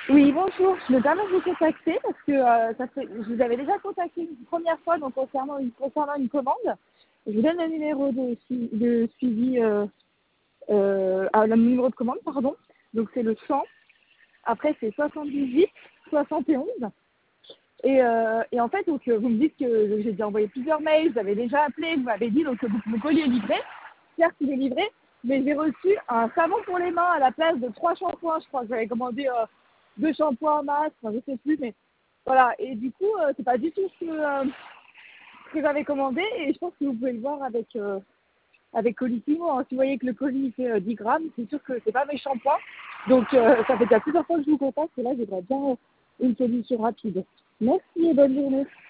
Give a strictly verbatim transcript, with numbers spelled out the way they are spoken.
Oui, bonjour. Je me permets de vous contacter parce que euh, ça fait, je vous avais déjà contacté une première fois donc concernant une, concernant une commande. Je vous donne le numéro de, sui- de suivi, euh, euh, ah, le numéro de commande, pardon. Donc c'est le cent. Après c'est soixante-dix-huit soixante et onze. Et, euh, et en fait, donc, euh, vous me dites que j'ai déjà envoyé plusieurs mails, vous avez déjà appelé, vous m'avez dit donc, que vous- mon colis est livré. Certes, il est livré, mais j'ai reçu un savon pour les mains à la place de trois shampoings. Je crois que j'avais commandé euh, deux shampoings en masse, enfin, je sais plus, mais voilà. Et du coup, euh, c'est pas du tout ce que, euh, ce que j'avais commandé. Et je pense que vous pouvez le voir avec, euh, avec Colissimo. Hein. Si vous voyez que le colis fait euh, dix grammes, c'est sûr que c'est pas mes shampoings. Donc, euh, ça fait déjà plusieurs fois que je vous contacte. Et là, j'aimerais bien euh, une solution rapide. Merci et bonne journée.